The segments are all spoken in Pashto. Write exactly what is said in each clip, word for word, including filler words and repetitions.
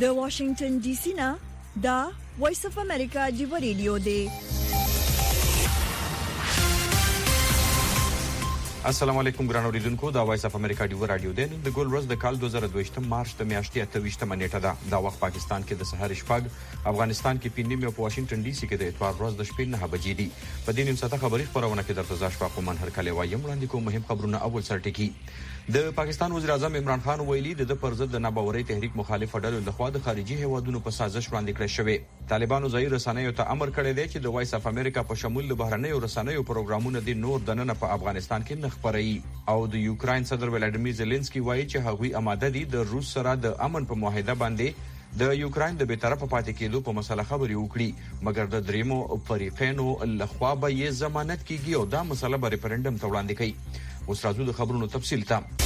د واشنگټن ډي سي نه دا وایس اف امریکا دی ریډیو دی. السلام علیکم ګران اوریدونکو، دا وایس اف امریکا دی رادیو دی. د ګول ورځ د کال دوه زره دوه ویشت مارچ د میاشتې اته ویشتمه نیټه ده. دا وخت پاکستان کې د سحر شپږ، افغانستان کې پنځه نیمه، په واشنگټن ډي سي کې د اتوار ورځ د شپې نه بجې دي. په دې نیم ساعته خبري خبرونه کې درته ځا شپه کومن هر کله وایم وړاندې کوم مهم خبرونه. اول سر ټکی د پاکستان وزیر اعظم عمران خان ویلي د پر ضد د ناباوري تحریک مخالف ډلو لخوا د خارجي هیوادونو په سازش وړاندې کړی شوی. طالبانو ځای رسنیو ته امر کړی دی چې د وایس اف امریکا په شمول د بهرنیو رسنیو پروګرامونه د نور دننه په افغانستان کې نه خپروي. او د یوکراین صدر ولادیمیر زيلنسکي وایي چې هغوی آماده دي د روس سره د امن په معاهده باندې د یوکراین د بی‌طرفه پاتې کېدو په مسله خبرې وکړي، مګر د دریمو فریقینو لخوا به یې ضمانت کیږي او دا مسله به ریفرندم ته وړاندې کوي. اوس راځو د خبرونو تفصیل ته.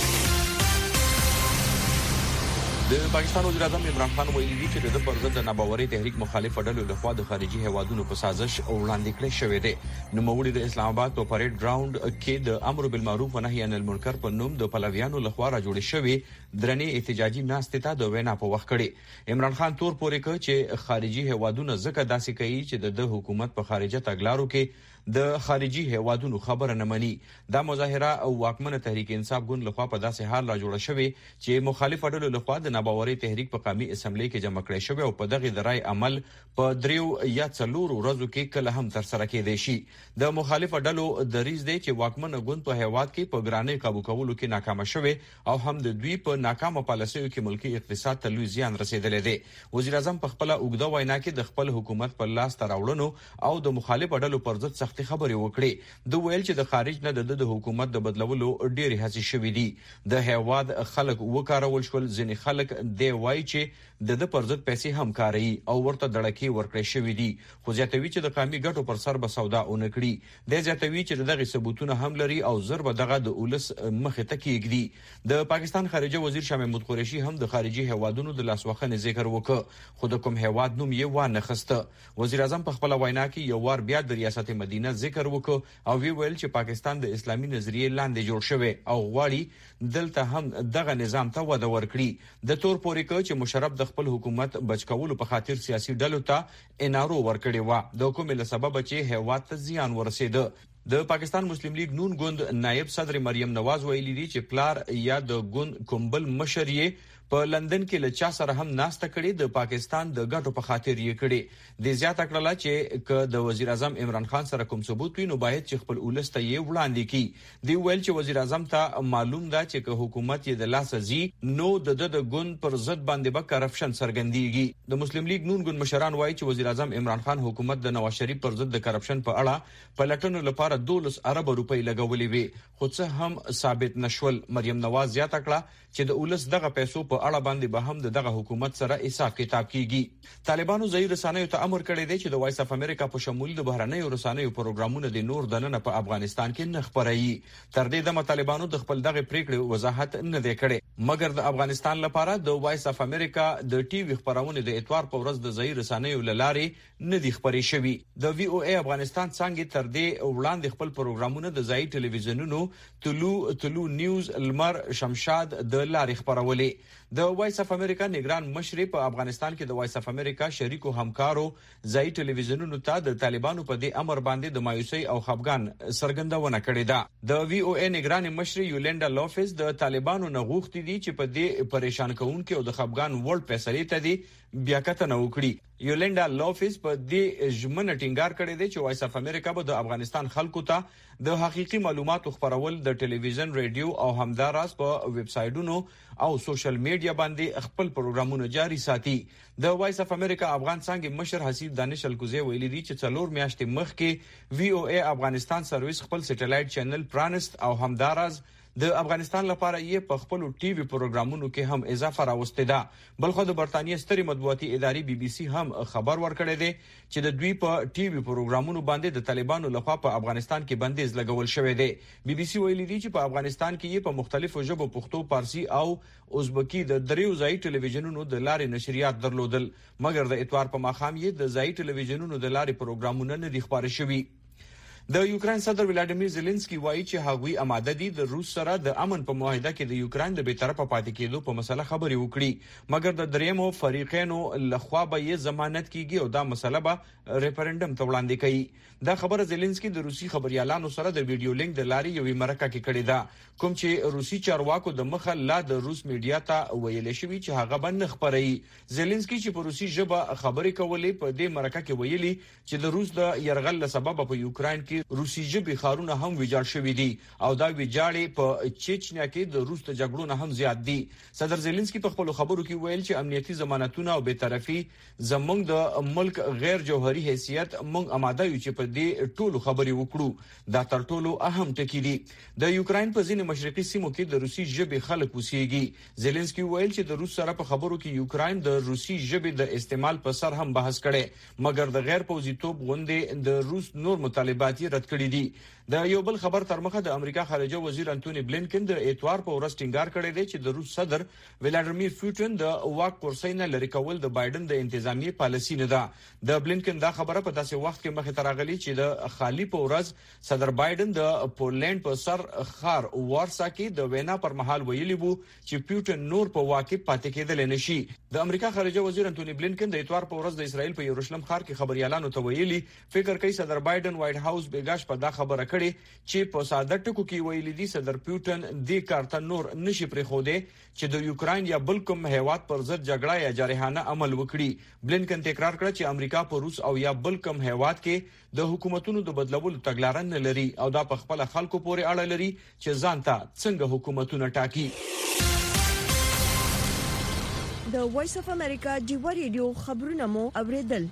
د پاکستان وزیر اعظم عمران خان ویلي دي چې د پر ضد د ناباوري تحریک مخالف ډلو لخوا د خارجي هیوادونو په سازش وړاندې کړی شوی دی. نوموړي د اسلام آباد په پریډ ګراوند کې د امر بالمعروف و نهي عن المنکر په نوم د پلویانو لخوا را جوړ شوی درنې احتجاجي ناستې ته د وینا په وخت کړي. عمران خان تور پورې کړ چې خارجي هیوادونو ځکه داسې کوي چې د حکومت په خارجه تګلارو کې د خارجي هیوادونو خبره نه مني. دا مظاهره او واکمنه تحریک انصاف ګوند لخوا په داسې حال را جوړه شوی چې مخالف ډلو لخوا د ناباوري تحریک په قومي اسمبلی کې جمع کړی شوی او په دغه د رای عمل په دریو یا څلور ورځو کې کله هم تر سره کېدی شي. د مخالف ډلو دریځ دی چې واکمنه ګوند په هیواد کې په ګرانۍ قابو کولو کې ناکام شوی او هم د دوی په ناکامه پالیسیو کې ملکی اقتصاد ته لوی زیان رسیدلی دی. وزیر اعظم په خپل اوږده وینا کې د خپل حکومت په لاس ته راوړنو او د مخالف ډلو پر ضد سختي خبرې وکړې. د ویل چې د خارج نه د د حکومت د بدلولو ډېری هڅې شوې دي. د هیواد خلک وکارول شول. ځینې خلک دی وایي چې د د پر ضد پیسې هم کاروي او ورته دړکې ورکړې شوې دي، خو زیاتوي چې د قومي ګټو پر سر به سودا ونه کړي. د زیاتوي چې دغه ثبوتونه هم لري او زر به دغه د اولس مخې ته کېږدي. د پاکستان خارجه وزیر شاه محمود قریشي هم د خارجي هیوادونو د لاسوهنې ذکر وکړ، خو د کوم هیواد نوم یې وانه خسته. وزیر اعظم په خپل وینا کې یو وار بیا د ریاست مدینه ذکر وکړ او وی ویل چې پاکستان د اسلامي نظریې لاندې جوړ شوی او غواړي دلته هم دغه نظام ته وده ورکړي. د تور پورې کړ چې مشرف د خپل حکومت بچکولو په خاطر سیاسي ډلو ته انارو ورکړي و، د کومې له سبب چې هیواد ته زیان ورسېده. د پاکستان مسلم لیگ نون ګوند نائب صدر مریم نواز ویلي دي چې پلار یا د ګوند کومبل مشر یې په لندن کې له چا سره هم ناسته کړي، د پاکستان د ګټو په خاطر یې کړي. د زیاته کړله چې ک د وزیر اعظم عمران خان سره کوم ثبوت وي نو باید چې خپل اولسته یې وړاندې کړي. دی ویل چې وزیر اعظم ته معلوم ده چې که حکومت یې د لاسه زی نو د د ګوند پر ضد باندې به کرپشن څرګندېږي. د مسلم لیگ نون ګوند مشران وایي چې وزیر اعظم عمران خان حکومت د نواز شریف پر ضد د کرپشن په اړه پلټنو لپاره دولس ارب روپۍ لګولې وي، خو څه هم ثابت نشول. مریم نواز زیاته کړه چې د اولس دغه پیسو په اړه باندې به هم دغه حکومت سره حساب کتاب کیږي. طالبانو ځای رسنیو ته امر کړی دی چې د وایس اف امریکا په شمول د بهرنیو رسنیو پروګرامونه د نور دننه په افغانستان کې نه خپروي. تر دې دمه طالبانو د خپل دغه پریکړې وضاحت نه دی کړی، مګر د افغانستان لپاره د وایس اف امریکا د ټي وي خبرونه د اتوار په ورځ د ځای رسنیو لارې نه دي خبرې شوي. د وی او ای افغانستان څنګه تر دې وړاندې خپل پروګرامونه د ځای ټلویزیونونو طلوع طلوع نیوز، المر، شمشاد د لارې خبرولې. د وایس اف امریکا نگران مشر په افغانستان کې د وایس اف امریکا شریکو همکارو ځای ټلویزیونونو ته د طالبانو په دې امر باندې د مایوسۍ او خفګان څرګندونه کړې ده. د وی او ای نگران مشر یولینډا لوفیس د طالبانو نه غوښتي دي چې په دې پریشان کوونکې او د خفګان وړ فیصلې ته دي بیا کتنه وکړي. یولینډا لوفیس په دې ژمنه ټینګار کړی دی چې وایس اف امریکا به د افغانستان خلکو ته د حقيقي معلوماتو خبرول د ټلویزیون، ریډیو او همداراز په ویب سایټونو او سوشل میډیا باندې خپل پروګرامونه جاري ساتي. د وایس اف امریکا افغان څنګه مشر حسیب دانش الکوزی ویلي دي چې څلور میاشتې مخکې وی او ای افغانستان سرویس خپل سټلایټ چینل پرانست او همداراز د افغانستان لپاره یې په خپل ټي وي پروګرامونو کې هم اضافه راوستې ده. بلخو د برتانیې سترې مطبوعاتي ادارې بي بي سي هم خبر ورکړی دی چې د دوی په ټي وي پروګرامونو باندې د طالبانو لخوا په افغانستان کې بندیز لګول شوی دی. بي بي سي ویلي دی چې په افغانستان کې یې په مختلفو ژبو پښتو، پارسي او ازبکی د دریو ځای ټلویزیونونو د لارې نشریات درلودل، مګر د اتوار په ماښام یې د ځای ټلویزیونونو د لارې پروګرامونه نه دي خپاره شوي. د یوکرين صدر ولادیمیر زيلنسکي وایي چې هغوی آماده دي د روس سره د امن په معاهده کې د یوکرين د بی‌طرفه پاتې کېدو په مسله خبرې وکړي، مګر د دریمو فریقینو لخوا به یې ضمانت کیږي او دا مسله به ریفرندم ته وړاندې کوي. دا خبره زيلنسکي د روسي خبريالانو سره د ویډیو لینک د لارې یوې مرکه کې کړې ده، کوم چې روسي چارواکو د مخه لا د روس میډیا ته ویل شوی چې هغه به نه خبري. زيلنسکي چې په روسي ژبه خبرې کولې په دې مرکه کې ویلي چې د روس د يرغل له سبب په یوکرين کې روسي ژبې خارونه هم ویجاړ شوي دي او دا ویجاړې په چچنیا کې د روس د جګړو نه هم زیات دي. صدر زيلنسکي په خپل خبرو کې ویل چې امنیتي ضمانتونه او بی‌طرفي زموږ د ملک غیر جوهري حیثیت موږ آماده یو چې په دې ټولو خبرې وکړو. دا تر ټولو اهم ټکی دی. د یوکرين په ځینې مشرقي سیمو کې د روسي ژبې خلک اوسېږي. زيلنسکي ویل چې د روس سره په خبرو کې یوکرين د روسي ژبې د استعمال په سر هم بحث کړي، مګر د غیر پوځي توپ غونډې د روس نور مطالبات رد کړي دي. د یو بل خبر تر مخه د امریکا خارجه وزیر انټونی بلینکن د اتوار په ورځ ټینګار کړی دی چې د روس صدر ولادیمیر پوتین د واک کرسۍ نه لري کول د بایدن د انتظامی پالیسي نه ده. د بلینکن دا خبره په داسې وخت کې مخه تراغلي چې د خالی په ورځ صدر بایدن د پولند په سر خار وارسا کې د وینا پر مهال ویلي وو چې پوتین نور په واقع پاتې کېدل نشي. د امریکا خارجه وزیر انټونی بلینکن د اتوار په ورځ د اسرائیل په یروشلم ښار کې خبريالانو ته ویلي فکر کوي صدر بایدن وایټ هاوس بیګاش په دا خبره کړي چې په ساده ټکو کې ویلي دي صدر پوتین د کارت نور نشي پرې خوده چې د یوکرين یا بل کوم هیواد پر ضد جګړه یا جارحانه عمل وکړي. بلینکن تکرار کړ چې امریکا په روس او یا بل کوم هیواد کې د حکومتونو د بدلولو تګلارې نه لري او دا په خپل خلکو پورې اړه لري چې ځان ته څنګه حکومتونه ټاکي. د وایس اف امریکا جیو ریډیو خبرونه مو اوریدل.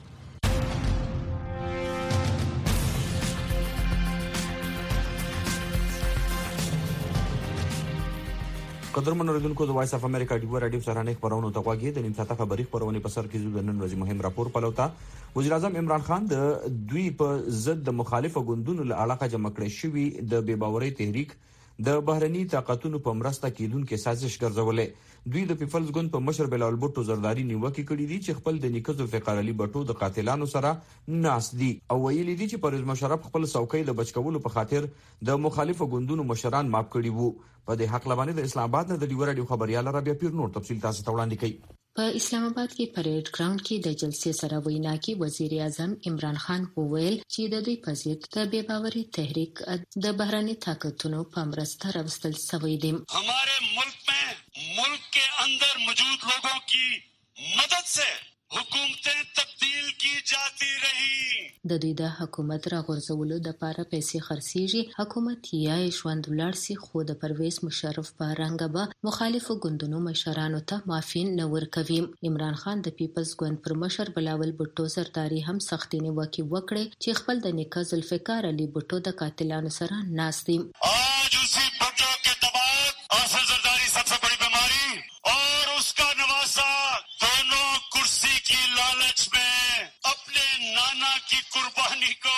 قدرمن اوریدونکو د وایس اف امریکا ډیو رادیو سره نه خبرونه ته غواګي د نیم ساعته خبري خبرونه په سر کې د نن ورځې مهم راپور پلوتا. وزیر اعظم عمران خان د دوی په ضد د مخالفه ګوندونو له علاقه جمع کړی شوی د بے باورۍ تحریک د بهرني طاقتونو په مرسته کېدونکو سازش ګرځولې. دوی د پیپلز ګوند په مشر بلال بوټو زرداری نیوکه کړې دي چې خپل د نیکه ذوالفقار علي بټو د قاتلانو سره ناس دي او ویلي دي چې پرویز مشرف خپل څوکۍ د بچکولو په خاطر د مخالفه ګوندونو مشران ماپ کړي وو. په دې حق لبانې د اسلام آباد نه د ډیو رادیو خبريال رابعه پیر نور تفصیل تاسو ته وړاندې کوي. په اسلام آباد کې پریډ ګراوند کې د جلسې سره وینا کې وزیر اعظم عمران خان وویل چې د دوی په ضد د بے باورۍ تحریک د بهرني طاقتونو په مرسته راوستل شوی دی. हमारे मुल्क में मुल्क के अंदर मौजूद लोगों की मदद से हुकूमतें तब्दील की जाती रही. د دوی د حکومت راغورځولو د پاره پیسې خرڅيږي. حکومت یې ژوند ولاړ سي خو د پرویز مشرف په رنګ به مخالفو ګوندونو مشرانو ته معافي نه ورکوي. عمران خان د پیپلز ګوند پر مشر بلاول بوټو زرداری هم سختي نیوکه وکړه چې خپل د نیکه ذوالفقار علي بوټو د قاتلانو سره ناس دي. आज उसी बटो के दबाव आसिफ जरदारी सबसे बड़ी बीमारी और उसका नवासा दोनों कुर्सी की लालच में अपने नाना की कुर्बानी को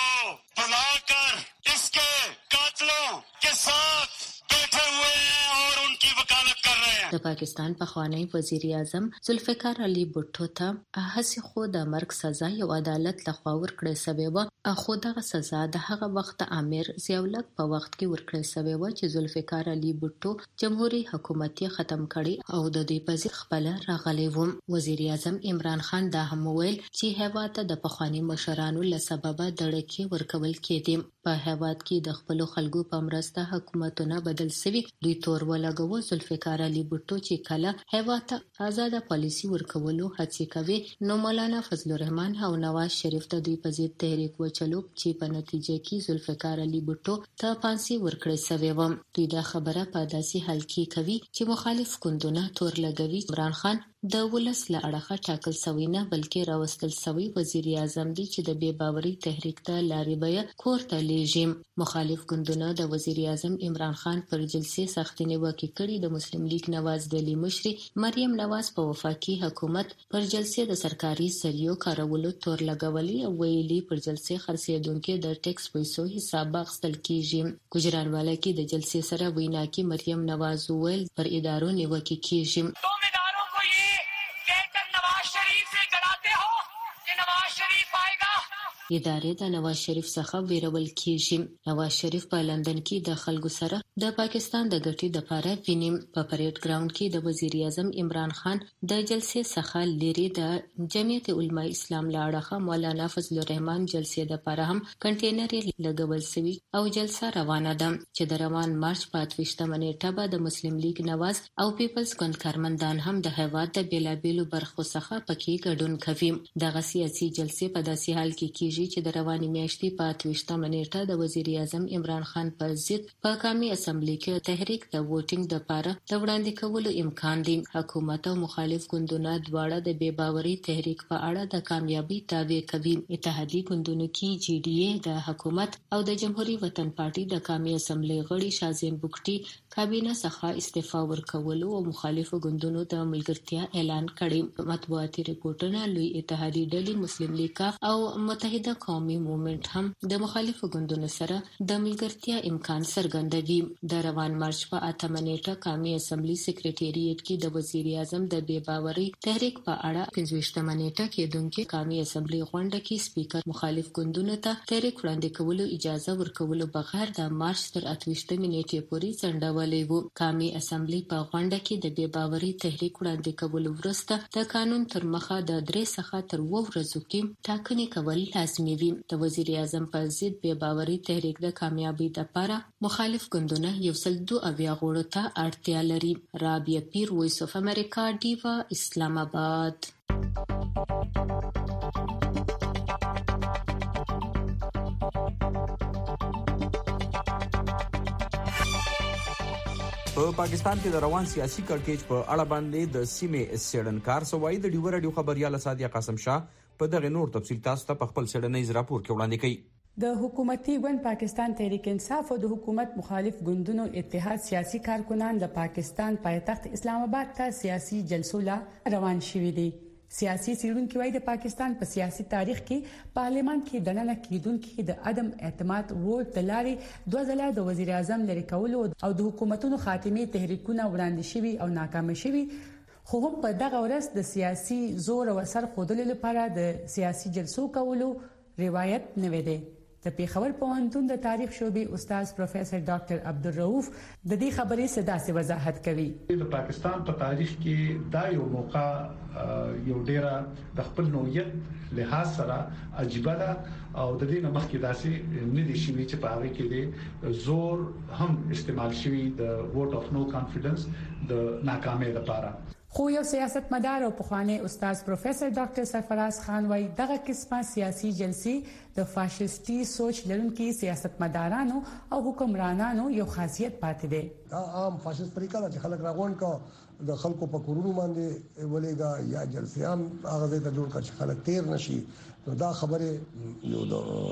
बुलाकर इसके कातलों के साथ बैठे हुए हैं और उनकी वकालत कर रहे हैं. د پاکستان پخوانی وزیر اعظم ذوالفقار علي بوټو ته هڅه خو د مرګ سزا یو عدالت لخوا ورکړې شوې و، خو دغه سزا د هغه وخت امیر ضیاءالحق په وخت کې ورکړې شوې و چې ذوالفقار علي بوټو جمهوریت حکومت ختم کړي او د دوی په ځای خپل راغلی و. وزیر اعظم عمران خان دا هم ویل چې هیواد د پخوانی مشرانو له سببه دړکې ورکول کېدي. په هیواد کې د خپل خلکو په مرسته حکومتونه بدل شوي. دوی تور ولګو ذوالفقار علي بوټو چې کله هیواد ته آزاده پالیسي ورکولو هڅه کوي نو مولانا فضل الرحمن او نواز شریف ته دوی په ضد تحریک وچلو چې په نتیجه کې ذوالفقار علي بوټو ته پانسي ورکړې شوې و. دوی دا خبره په داسې حال کې کوي چې مخالف ګوندونه تور لګوي. عمران خان د ولس له اړخه ټاکل شوی نه بلکې راوستل شوی وزیر اعظم دی چې د بے باورۍ تحریک ته لارې به کور ته لیږي. مخالف ګوندونه د وزیر اعظم عمران خان پر جلسې سختې نیوکې کړي. د مسلم لیگ نواز دلی مشري مریم نواز په وفاقي حکومت پر جلسې د سرکاري سریو کارولو تور لګولي او ویلي پر جلسې خرڅېدونکو د ټیکس پیسو حساب اخیستل کیږي. گجرانوالا کې د جلسې سره وینا کې مریم نواز ویل پر ادارو نیوکې کیږي. ادارې د نواز شریف څخه بیرول کیږي. نواز شریف په لندن کې د خلکو سره د پاکستان د ګټې د لپاره ویني. په پریډ ګراوند کې د وزیر اعظم عمران خان د جلسې څخه لري د جمعیت علماء اسلام لاړه مولانا فضل الرحمن جلسې د لپاره هم کنټینر لګول شوی او جلسه روانه ده چې د روان مارچ په اتوشتمه نیټه به د مسلم لیگ نواز او پیپلز ګوند کارمندان هم د هیواد د بیلابیلو برخو څخه پکې ګډون کوي. دغه سیاسي جلسې په داسې حال کې کیږي چې د رواني میاشتې په اتوشتمه نیټه د وزیر اعظم عمران خان پر ضد په قومي اسمبلی کې تحریک د ووټینګ د لپاره د وړاندې کولو امکان دی. حکومت او مخالف ګوندونه دواړه د بې باورۍ تحریک په اړه د کامیابی دعوی کوي. اتحادیې ګوندونو کې جی ډي اے د حکومت او د جمهوریت وطن پارټي د قومي اسمبلی غړي شازین بوکټي کابینه څخه استعفا ورکولو او مخالفو ګوندونو د ملګرتیا اعلان کړی. مطبوعاتي ریپورټونه لوی اتحادی ډلې مسلم لیگ او متحده قومي موومېنټ هم د مخالفو ګوندونو سره د ملګرتیا امکان څرګندوي. د روان مارچ په اتمه نیټه قومي اسمبلی سکریټریټ کې د وزیر اعظم د بې باورۍ تحریک په اړه پنځویشتمه نیټه کې دونکو قومي اسمبلی غونډه کې سپیکر مخالف ګوندونو ته تحریک وړاندې کولو اجازه ورکولو بغیر د مارچ تر اتوشتمه نیټې پورې ځنډولې وو. قومي اسمبلی په غونډه کې د بې باورۍ تحریک وړاندې کولو وروسته د قانون تر مخه د درې څخه تر اووه ورځو کې ټاکنې کول لازمي وي. د وزیر اعظم پر ضد بې باورۍ تحریک د کامیابی لپاره مخالف ګوندونه یو سل دوه اویا غړو ته اړتیا لري. رابعه پیر، وایس اف امریکا، ډیوا، اسلام آباد. په پاکستان کې د روان سیاسي کړکېچ په اړه باندې د سیمې سیډنکار سوای د ډیو رادیو خبريال سادیا قاسم شاه په دغه نور تفصیل تاسو ته په خپل سیډنیز راپور کې وړاندې کړي. د حکومتي ګوند پاکستان تحریک انصاف او د حکومت مخالف ګوندونو اتحاد سیاسي کارکنان د پاکستان پایتخت اسلام آباد ته سیاسي جلسو لا روان شوي دي. سیاسي سیرونکو وايي د پاکستان په سیاسي تاریخ کې پارلیمان کې دننه کېدونکو د عدم اعتماد ووټ د لارې دوه ځله د وزیر اعظم لري کولو او د حکومتونو خاتمه تحریکونه وړاندې شوي او ناکام شوي، خو هم په دغه ورځ د سیاسي زور او اثر خودلو لپاره د سیاسي جلسو کولو روایت نه وي. د پیښور پوهنتون د تاریخ شعبې استاد پروفیسور ډاکټر عبدالرؤف د دې خبرې صدا سي وضاحت کوي. د پاکستان په تاریخ کې دا یو موقع یو ډیره د خپل نوعیت لحاظ سره عجیبه ده او د دې نه مخکې داسې نه دي شوي چې په هغه کې د زور هم استعمال شوي د ووټ اف نو کانفیډنس د ناکامۍ لپاره. خو یو سیاستمدار او پخوانی استاد پروفیسور ډاکټر سرفراز خان وايي دغه قسمه سیاسي جلسې د فاشیستي سوچ لرونکو سیاستمدارانو او حکمرانانو یو خاصیت پاتې دي. دا عام فاشیست طریقه ده چې خلک راغون کا د خلکو په کورونو باندې ولېګا یا جلسې هم هغه ته جوړ کړي چې خلک تیر نشي. نو دا خبره یو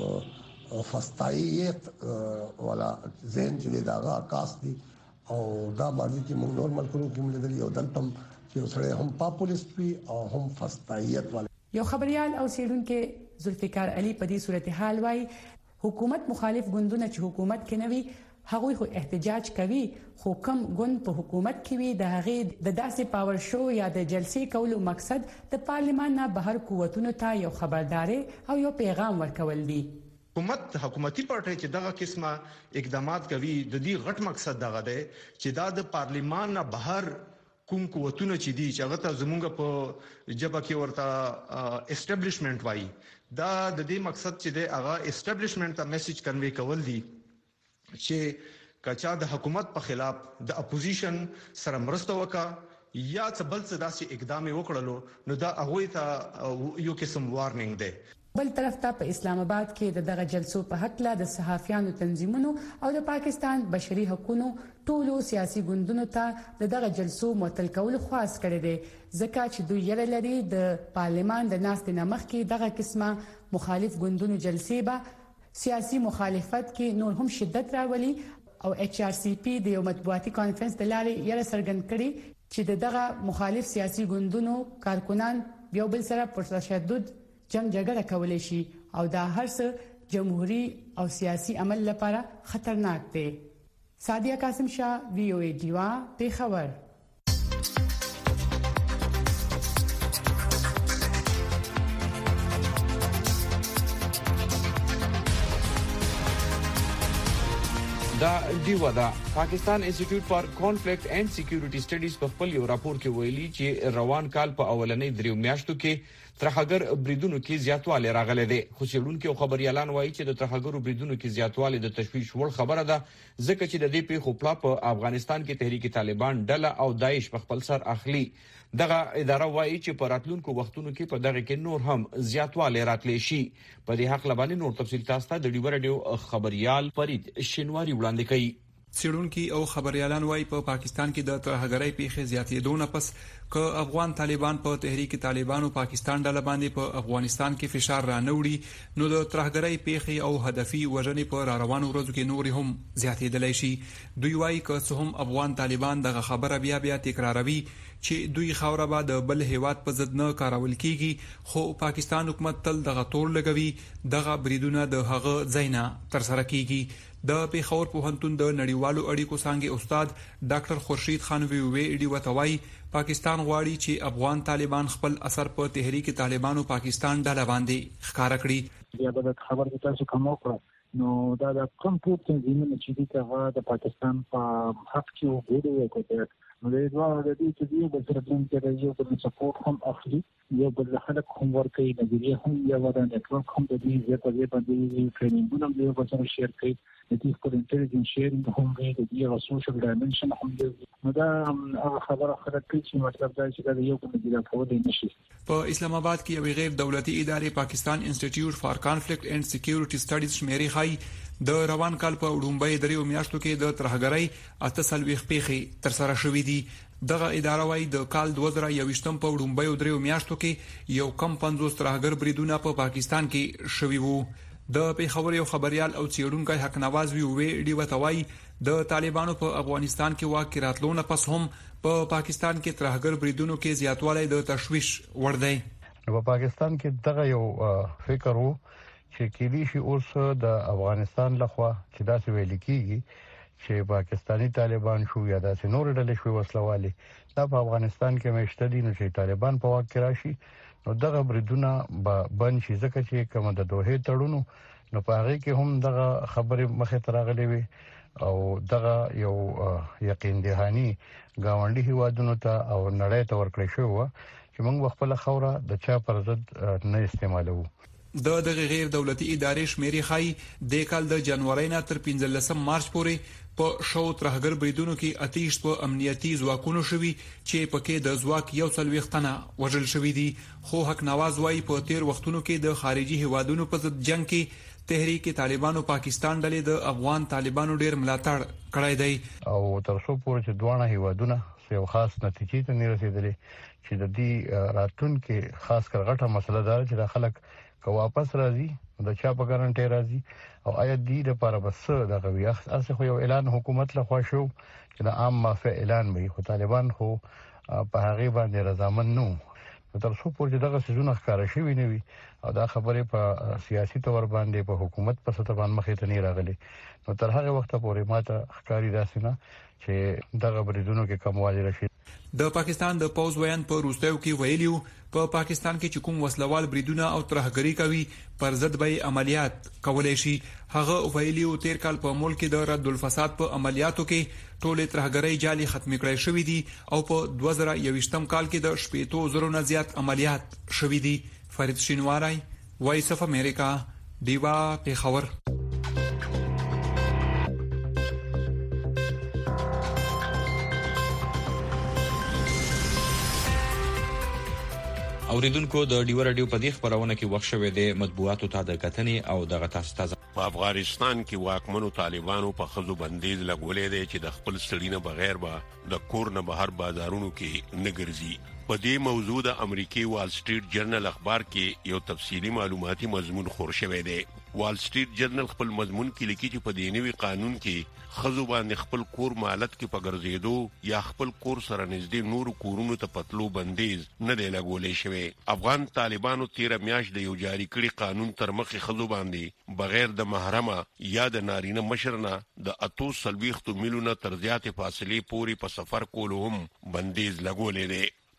د فستایت ولا زين چې داغه عکاس دي او دا باندې چې موږ نورمال کورو کې موږ لري او دلته یو سره هم پاپولیست وي او هم فستایت والے. یو خبريال او سیډونکو ذوالفقار علي په دې صورتحال وايي حکومت مخالف ګوندونه چې حکومت کې نوي هغوی خو احتجاج کوي، خو کم ګوند په حکومت کې وي د هغې د داسې پاور شو یا د جلسې کولو مقصد د پارلیمان نه بهر قوتونو ته یو خبرداري او یو پیغام ورکول دي. حکومت حکومتي پارټي چې دغه قسمه اقدامات کوي د دې غټ مقصد دغه دی چې دا د پارلیمان نه بهر کوم قوتونه چې دي چې هغه ته زمونږ په جبهه کې ورته اسټابلیشمنت وایي، دا د دې مقصد چې دی هغه اسټابلیشمنت ته میسج کنوي کول دي چې کچا د حکومت په خلاف د اپوزیشن سره مرسته وکړه یا څه بل څه داسې اقدام وکړلو نو دا هغه ته یو قسم وارنینګ دی. بل طرف ته په اسلام آباد کې د دغه جلسو په حق لا د صحافیانو تنظیمونو او د پاکستان بشري حقوقو ټولو سیاسي ګوندونو ته د دغه جلسو معطل کول خواست کړي دي ځکه چې دوی یې لري د پارلیمان د ناستې نمخ کې دغه قسمه مخالف ګوندونو جلسې به سیاسي مخالفت کې نور هم شدت راولي او ایچ آر سی پی د یو مطبوعاتي کانفرنس د لارې یې څرګند کړي چې دغه مخالف سیاسي ګوندونو کارکنان یو بل سره پر تشدد جنگ جګړه کولای شي او دا هر څه جمهوریت او سیاسي عمل لپاره خطرناک دی. سادیا قاسم شاه، وی او ای ډیوا، پیښور. دا دیو دا پاکستان انسټیټیوټ فار کانفلیکټ اینڈ سکیورټي سټډیز په خپل یو راپور کې ویلي چې روان کال په اولنۍ دریو میاشتو کې ترهګر بریدونو کې زیاتوالی راغلی دی. خو څېړونکي او خبريالان وایي چې د ترهګرو بریدونو کې زیاتوالی د تشویش وړ خبره ده، ځکه چې د دې پیښو پلا په افغانستان کې تحریک طالبان ډله او داعش په خپل سر اخلي. دغه اداره وایي چې په راتلونکو وختونو کې په دغه کې نور هم زیاتوالی راتلی شي. په دې حق لبانې نور تفصیل تاسو ته د ډیو رادیو خبريال فرید شینواری وړاندې کوي. څېړونکي او خبريالان وایي په پا پاکستان کې د ترهګرۍ پیښې زیاتېدو نه پس که افغان طالبان په تحریک طالبانو پاکستان ډله باندې په افغانستان کې فشار را نوړي نو د ترهګرۍ پیښې او هدفي وژنې په را روانو ورځو کې نور هم زیاتېدلی شي. دوی وایي که څه هم افغان طالبان دغه خبره بیا بیا تکراروي چې دوی خاوره به د بل هیواد په ضد نه کارول کیږي، خو پاکستان حکومت تل دغه تور لګوي دغه بریدونه د هغه ځای نه ترسره کیږي. د پیښور پوهنتون د نړیوالو اړیکو څانګې استاد ډاکټر خورشید خان وی ډی وتوای پاکستان غواړي چې افغان طالبان خپل اثر په تحریک طالبانو پاکستان ډله باندې ښکارا کړي. بیا به خبر د تاسو کوم وکړه نو دا د کوم ټول تنظیمونه چې دي هغه د پاکستان په حق کې وګوري کوي نو د دوه د دې چې دی د سرپرم کې یو بل سپورټ هم اخلي، یو بل خلک هم ورکوي، نظریه هم یو ورته نتورک هم د دې زیاته دی باندې ټرینینګونه هم یو بل سره شیر کوي، د دې په انټيليجنس شیرینګ هم دی، د دې سوشل ډایمنشن هم دی. نو دا هغه خبره خلک کوي چې مطلب دا چې دا یو کوم دی راځي نشي. په اسلام آباد کې یو غیر دولتي ادارې پاکستان انسټیټیوټ فار کانفلیکټ اینڈ سکیورټي سټډیز شمیرې خای د روان کال په وړومبۍ دریو میاشتو کې د ترهګرۍ اته سلويخ پیښې تر سره شوې دي. دغه اداره وايي د کال دوه زره یوویشتم په وړومبۍ دریو میاشتو کې یو کم پنځوس ترهګر بریدونه په پاکستان کې شوي وو. د پیښور یو خبريال او څېړونکی حق نواز وی ډی وتوای د طالبانو په افغانستان کې واک راتلو نه پس هم په پاکستان کې ترهګر بریدونو کې زیاتوالی د تشویش وړ دی. په پاکستان کې دغه یو فکر وو چې کېدی شي اوس د افغانستان لخوا چې داسې ویل کېږي چې پاکستانی طالبان شو یا داسې نور ډلې شو وسلوالي دا په افغانستان کې مشته دي، نو چې طالبان په واک کې راشي نو دغه بریدونه به بند شي، ځکه چې کوم د دوه تړونو نو په هغه کې هم دغه خبرې مخې ته راغلي وي او دغه یو یقین دهانی گاونډي هیوادونو ته او نړۍ ته ورکړی شو چې موږ خپل خوره د چا پر ضد نه استعمالو. د دغه غیر دولتي ادارې شمیرې خای د کال د جنوري نه تر پنځلسم مارچ پورې په شو ترهګر بریدونو کې اتیش په امنیتي ځواکونو شوي چې پکې د ځواک یو څلويخ تنه وژل شوي دي. خو حق نواز وايي په تیر وختونو کې د خارجي هیوادونو په ضد جنگ کې تحریک طالبانو پاکستان ډلې د افغان طالبانو ډیر ملاتړ کړی دی او تر څو پورې چې دوه هیوادونه یو خاص نتیجې ته نه رسیدلې چې د دې راتلونکو خاص کر غټه مسله ده چې د خلک که واپس راځي د چا په ګارانټي راځي او آیا دې لپاره بس دغه وی اساسه خو یو اعلان حکومت لخوا شو چې د عام معافی اعلان وي، خو طالبان خو په هغه باندې رضامند نو تر څو پورې دغه سيزونه ښکارا شوی نه وي او دا خبره په سیاسي تور باندې په حکومت په سطح باندې مخې ته نه راغلي نو تر هغه وخت پورې ماته ښکاری راسنه چې دغه بریدونو کې کموالی راشي. د پاکستان د پوز ویان په روستیو کې ویلیو په پاکستان کې چې کوم وسلوال بریدونه او ترهګری کوي پر ضد به عملیات کولای شي. هغه ویلیو تیر کال په ملک کې د رد الفساد په عملیاتو کې ټول ترهګری جالي ختم کړای شوې دي او په دوه زره یوویشتم کال کې د شپږ زره نه زیات عملیات شوې دي. فرید شینواری، وایس اف امریکا، دیوا پیښور. اوریدونکو د ډیو رادیو په دې خبرونه کې وښه وې د مطبوعاتو ته د کتنې او دغه تاسو ته په افغانستان کې واکمنو طالبانو په خزو بندیز لګولې دي چې د خپل سړینه بغیر به د کور نه بهر بازارونو کې نه ګرځي. په دې موضوع د امریکای وال سټریټ جرنل اخبار کې یو تفصیلی معلوماتي مضمون خور شوی دی. وال سټریټ جرنل خپل مضمون کې لیکي چې په دې نوي قانون کې خزو باندې خپل کور مالت کې پګرځېدو یا خپل کور سره نږدې نور کورونو ته پتلو بندیز نه دی لګولې شوی. افغان طالبانو تیر میاشت د یو جاری کړي قانون تر مخې خزو باندې بغیر د محرمه یا د نارینه مشرنه د اتو سلويختو میلونه تر زیاتې فاصلې پورې په سفر کولو هم بندیز لګولې دی.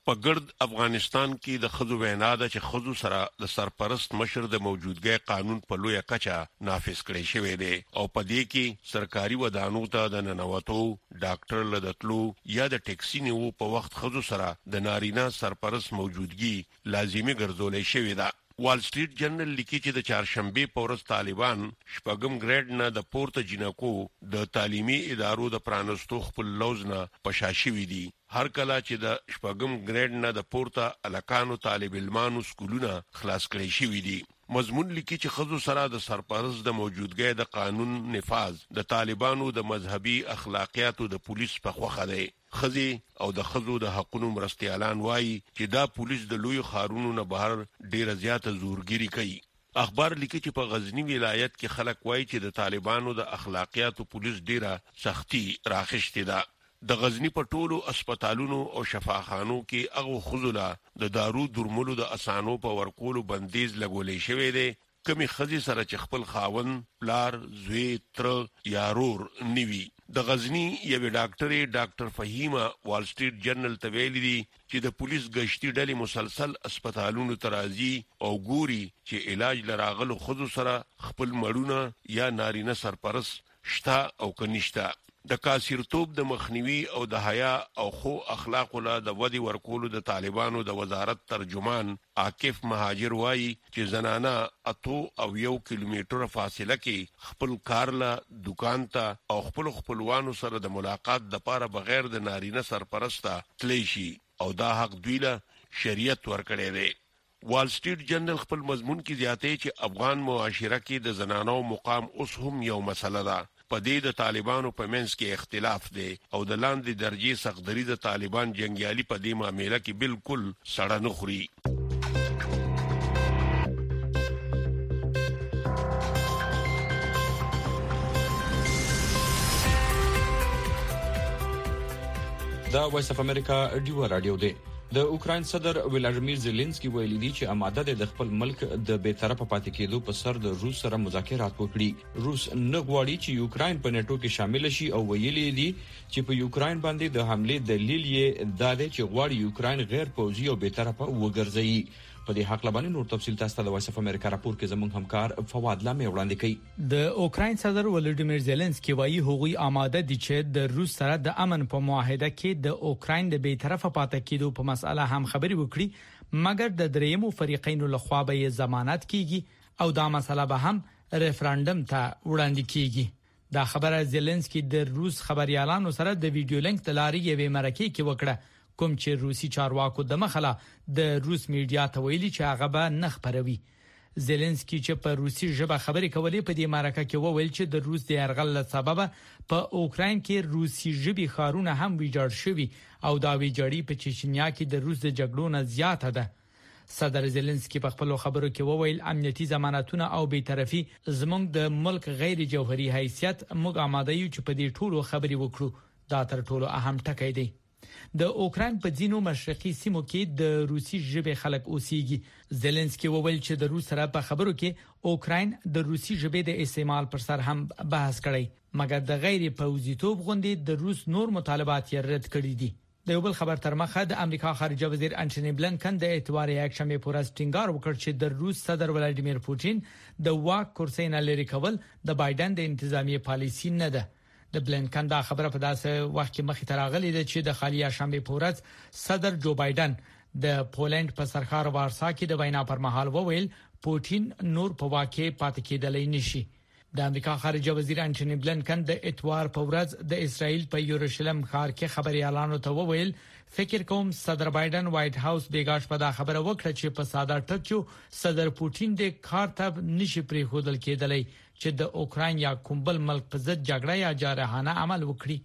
په ګرد افغانستان کې د خزو وینا ده چې خزو سره د سرپرست مشر د موجودګۍ قانون په لوی کچه نافذ کړی شوی دی او په دې کې سرکاري ودانو ته د ننوتو ډاکټر لدتلو یا د ټیکسي نیو په وخت خزو سره د نارینه سرپرست موجودګي لازمي ګرځولې شوی ده. وال سټریټ جرنل لیکي چې د چهارشنبه په ورځ طالبان شپږم ګریډ نه د پورته جنکو د تعلیمي ادارو د پرانستو خپل لوز نه پشاشوي دي. هر کله چې د شپږم ګریډ نه د پورته الکانو طالب علمانو سکولونه خلاص کړي شوي دي. مضمون لیکي چې خزو سره د سرپرست د موجودګۍ د قانون نفاذ د طالبانو د مذهبي اخلاقیاتو د پولیس په خوخه دی. خزي او د خزو د حقونو مرستيالان وایي چې دا پولیس د لوی خارونو نه بهر ډیره زیاته زورګيري کوي. اخبار لیکي چې په غزنی ولایت کې خلک وایي چې د طالبانو د اخلاقیاتو پولیس ډیره سختي راخښتي ده. د غزنی په ټولو هسپتالونو او شفاخانو کې هغه خزوله د دارو درملو د اسانو په ورکولو بندیز لګولې شوی دی. کمی خزي سره چې خپل خاون پلار زوی تر یارور نیوي. د غزنی یو ډاکټر ډاکټر فهیمه وال سټریټ جرنل ته ویلي دي چې د پولیس غشتي ډلې مسلسل هسپتالونو ترازی او ګوري چې علاج لراغلو خزو سره خپل مړونه یا نارینه سرپرست شتا او کنيشتا. د کاسیرتوب د مخنیوي او د حیا او خو اخلاق له د ودی ورکولو د طالبانو د وزارت ترجمان عاکف مهاجر وایي چې زنانه اتو او یو کیلومتر فاصله کې خپل کار له دکان ته او خپل خپلوانو سره د ملاقات د پاره بغیر د نارینه سرپرسته تلی شي او دا حق دوی له شریعت ورکړی دی. وال سټریټ جرنل خپل مضمون کې زیاتې چې افغان معاشره کې د زنانو مقام اوس هم یو مسله ده. په دې د طالبانو په منځ کې اختلاف دی او د لاندې درجه سختدري د طالبان جنگیالي په دې معاملې کې بالکل سړه نه خوري. دا وایس اف امریکا ډیو رادیو دی. د اوکراین صدر ولادیمیر زيلنسکي ویلي دی چې آماده دی د خپل ملک د بیطرفه پاتې کېدو په سر د روس سره مذاکرات وکړي. روس نه غواړي چې یوکراین په نیټو کې شامل شي او ویلي دی چې په یوکراین باندې د حمله دلیل یې دا دی چې غواړي یوکراین غیر پوځي او بیطرفه وګرځي. په دې حق لبانې نور تفصیل تاسو ته د وایس اف امریکا راپور کې زموږ همکار فواد لامه وړاندې کوي. د اوکراین صدر ولادیمیر زيلنسکي وایي هغوی آماده دي چې د روس سره د امن په معاهده کې د اوکراین د بیطرفه پاتې کېدو په مسأله هم خبري وکړي، مګر د دریمو فریقینو لخوا به ضمانت کیږي او دا مسأله به هم ریفرندم ته وړاندې کیږي. دا خبره زيلنسکي د روس خبريالانو سره د ویډیو لینک د لارې یوې مرکې کې وکړه، کوم چې روسي چارواکو د مخله د روس میډیا ته ویلي چې هغه به نه خبروي. زيلنسکي چې په روسي ژبه خبرې کولې په دې مرکه کې وویل چې د روس د يرغل له سببه په اوکراین کې روسي ژبې ښارونه هم ویجاړ شوي او دا ویجاړي په چچنیا کې د روس د جګړو نه زیاته ده. صدر زيلنسکي په خپل خبرو کې وویل امنیتي ضمانتونه او بیطرفي زموږ د ملک غیر جوهري حیثیت موږ آماده یو چې په دې ټولو خبرې وکړو. دا تر ټولو اهم ټکی دی. د اوکراین په ځینو مشرقي سیمو کې د روسي ژبې خلک اوسېږي. زيلنسکي وویل چې د روس سره په خبرو کې اوکراین د روسي ژبې د استعمال پر سر هم بحث کړی، مګر د غیر پوځیتوب غونډې د روس نور مطالبات یې رد کړي دي. د یو بل خبر تر مخه د امریکا خارجه وزیر انټونی بلنکن د اتوار یک شنبه پر ورځ ټینګار وکړ چې د روس صدر ولادیمیر پوتین د واک کرسۍ نه لري کول د بایدن د انتظامی پالیسي نه ده. د بلنکن دا خبره په داسې وخت کې مخې ته راغلې ده چې د خالیه شنبه په ورځ صدر جو بایدن د پولند په سرکار وارسا کې د وینا پر مهال وویل پوتین نور په واکه پاتې کېدلی نشي. د امریکا خارجه وزیر انټونی بلنکن د اتوار په ورځ د اسرائیل په یروشلم ښار کې خبريالانو ته وویل فکر کوم صدر بایدن وایټ هاوس بیګاش په دا خبره وکړه چې په ساده ټکیو صدر پوتین د کارتب نشي پرې خودل کېدلی چې د اوکراین یا کوم بل ملک په ضد جګړه یا جارحانه عمل وکړي.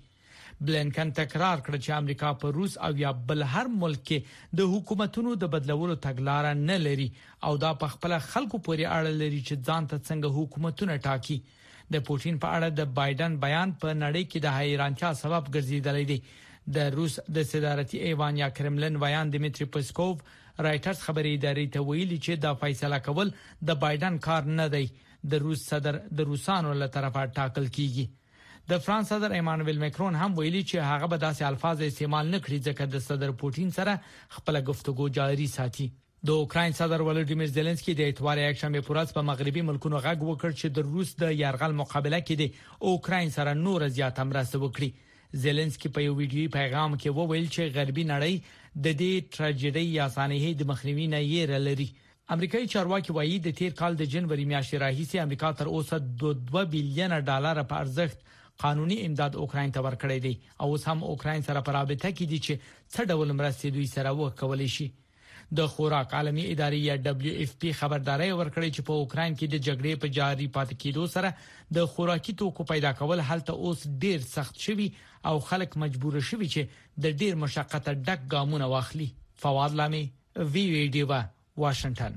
بلنکن تکرار کړ چې امریکا په روس او یا بل هر ملک کې د حکومتونو د بدلولو تګلارې نه لري او دا په خپل خلکو پورې اړه لري چې ځان ته څنګه حکومتونه ټاکي. د پوتین په اړه د بایدن بیان په نړۍ کې د حیرانتیا سبب ګرځیدلی دی. د روس د صدارتي ایوان یا کرملن ویان دمیټری پسکوف رائټرز خبري ادارې ته ویلي چې دا فیصله کول د بایدن کار نه دی، د روس صدر د روسانو له طرفه ټاکل کیږي. د فرانس صدر ایمانوئل ماکرون هم ویلي چې هغه به داسې الفاظ استعمال نه کړي ځکه د صدر پوتین سره خپل گفتگو جاري ساتي. د اوکراین صدر ولادیمیر زيلنسکي د اتوار یکشنبه په ورځ په مغربي ملکونو غږ وکړ چې د روس د یرغل مقابله کې د اوکراین سره نور زیات مرسته وکړي. زيلنسکي په یو ویډیوي پیغام کې وویل چې غربي نړۍ د دې تراژیدي یا سانحې د مخنیوي نه یې لري. امریکایي چارواکي وایي د تیر کال د جنوري میاشتې راهیسې امریکا تر اوسه دوه بلین ډالر په ارزښت قانوني امداد اوکراین ته ورکړی دی او اوس هم اوکراین سره په رابطه کې دي چې څه ډول مرستې دوی سره وکولای شي. د خوراک عالمي ادارې یا دبليو اف پی خبرداري ورکړې چې په اوکراین کې د جګړې په جاري پاتې کېدو سره د خوراکي توکو پیدا کول هلته اوس ډیر سخت شوی او خلک مجبور شوي چې د ډیر مشقت ډک ګامونه واخلي. فواد لامي وی وی ډی وا واشنگټن.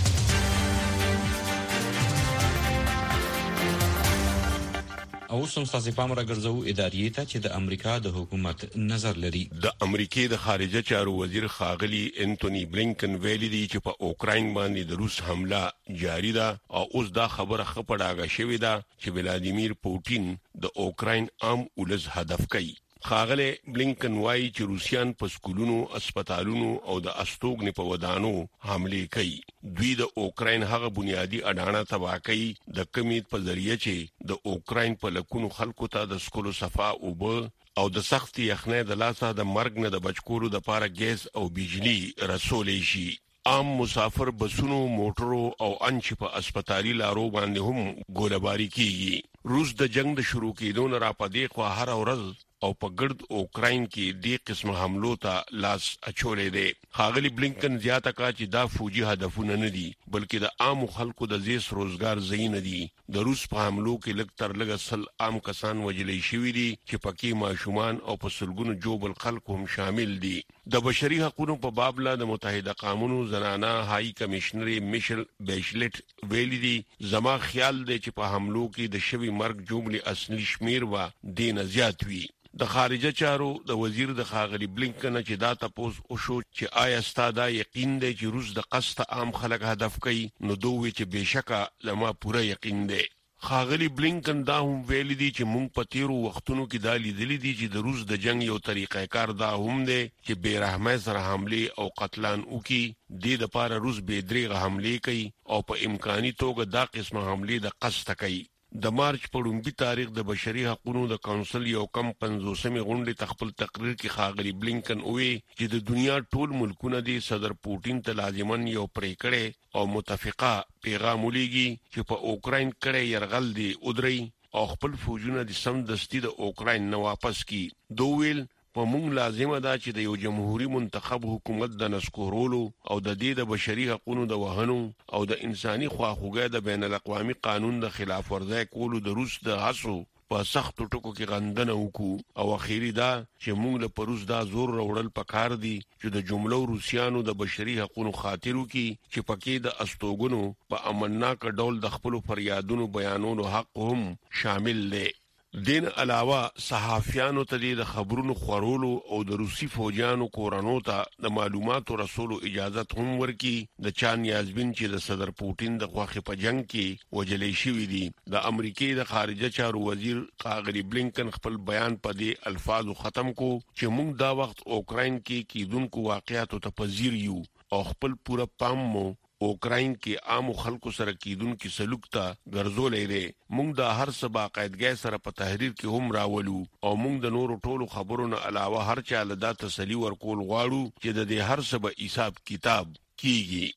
او سم تاسو پام راګرځو ادارې ته چې د امریکا د حکومت نظر لري. د امریکای د خارجه چارو وزیر خاغلی انټونی بلینکن ویلي دی چې په اوکراین باندې د روس حمله جاری ده او اوس دا خبره خپړاګه شوې ده چې ولادیمیر پوتین د اوکراین عام ولز هدف کوي. خاغله بلینکن وایي چې روسیان په سکولونو، اسپیټالونو او د استوګنې په ودانو حمله کوي. دوی د اوکراین هغه بنیادی اډانه تباہ کوي د کمیت په ذریعہ چې د اوکراین په لکونو خلکو ته د سکولو صفا او او د سخت یخنۍ د لاسه د مرګ نه د بچکولو د پاره ګیس او بجلی رسولې شي. عام مسافر بسونو، موټرو او انچ په اسپیټالي لارو باندې هم ګولباري کیږي. روس د جنگ د شروع کېدو نه را پدې خو هر ورځ او په ګرد اوکراین کې د قسم حملو ته لاس اچولې دي. خاغلی بلینکن زیاته کا چې دا فوجي هدفونه نه دي بلکې د عام خلکو د زیس روزګار ځای نه دي. د روس په حملو کې لږ تر لږه سل عام کسان وجلې شوي دي چې پکې ماشومان او په سلګونو جوبل خلک هم شامل دي. د بشري حقوقو په باب لا د متحده قانونو زنانه هاي کمشنر میشل بیشلټ ویلي دي زما خیال دی چې په حملو کې د شوی مرګ جوړلی اصلي شمیر و دین زیات وی. د خارجه چارو د وزیر د خاغلی بلینکن چې دا تاسو او شو چې آیا ستاده یقین دی چې روس د قصد عام خلک هدف کوي نو دوی چې بشکا لما پوره یقین دی. خاغلی بلینکن دا هم ویلي دي چې مونږ په تیرو وختونو کې دا لیدلې دي چې د روس د جنگ یو طریقې کار دا هم دی چې بیرحمه سره حمله او قتلان وکي. د د پاره روس به درېغه حمله کوي او په امکاني توګه دا قسمه حمله د قصد کوي. د مارچ په لومړي تاریخ د بشري حقوقو د کونسل یو کم پنځوسمې غونډې تخپل تقریر کې خاغلی بلینکن وی چې د دنیا ټول ملکونه د صدر پوتین ته لازمن یو پریکړه او متفقه پیغام ولېږي چې په اوکراین کې يرغل دی ودري او خپل فوجونه د سم دستي د اوکراین نه واپس کی. دویل په موږ لازمه ده چې د یو جمهوریت منتخب حکومت د نسکورولو او د دې د بشري حقوقو د وهنو او د انساني خواخوږۍ د بین الاقوامي قانون د خلاف ورزي کولو د روس د هڅو په سخت ټکو کې غندنه وکړو او اخیری دا چې موږ له پروس دا زور راوړل پکار دي چې د جملو روسيانو د بشري حقوقو خاطرو کې چې پکې د استوګنو په امنناک ډول د خپل فریادونو بیانونو حق هم شامل دي. دین علاوه صحافیانو ته د خبرونو خورولو او د روسي فوجانو کورانو ته د معلوماتو رسولو اجازه هم ورکي. د چان یازبین چې د صدر پوتین د غوښه په جنگ کې وجلې شوې دي. د امریکای د خارجه چارو وزیر خاغلی بلینکن خپل بیان په دې الفاظو ختم کو چې موږ دا وخت اوکراین کې کیدونکو واقعیاتو ته پذیر یو او خپل پوره پام مو اوکراین کې عام خلکو سره کیدونکو سلوک ته ګرځولې دي. موږ د هر څه باقاعدګۍ سره په تحریر کې هم راولو او موږ د نورو ټولو خبرونو علاوه هر چا له دا تسلی ورکول غواړو چې د دې هر څه به حساب کتاب کیږي.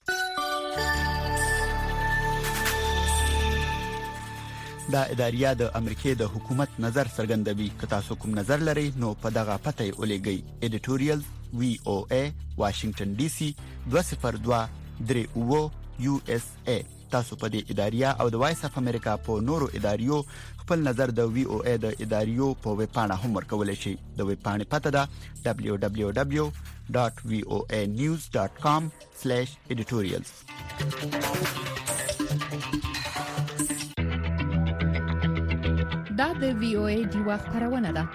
دا اداریا د امریکای د حکومت نظر څرګندوي. که تاسو کوم نظر لرئ نو په دغه پته ولېږئ. ایډیټوریال وی او ای واشنگټن ډي سي دوه صفر دوه درې او یو اس ای. تاسو په دې اداریا او د وایس اف امریکا په نورو اداریو خپل نظر د وی او ای د اداریو په ویب پاڼه هم ورکولای شئ. د ویب پاڼې پته ده دبليو دبليو دبليو ډاټ وی او ای نیوز ډاټ کام سلیش ایډیټوریالز. دا د وی او ای دی وخت خبرونه ده.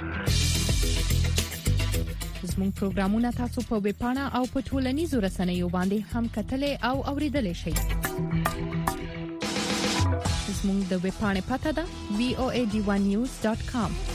زموږ پروګرامونه تاسو په ویب پاڼه او په ټولنیزو رسنیو باندې هم کتلې او اوریدلې شئ. زموږ د ویب پاڼې پته ده وی او ای ډی ون نیوز ډاٹ کام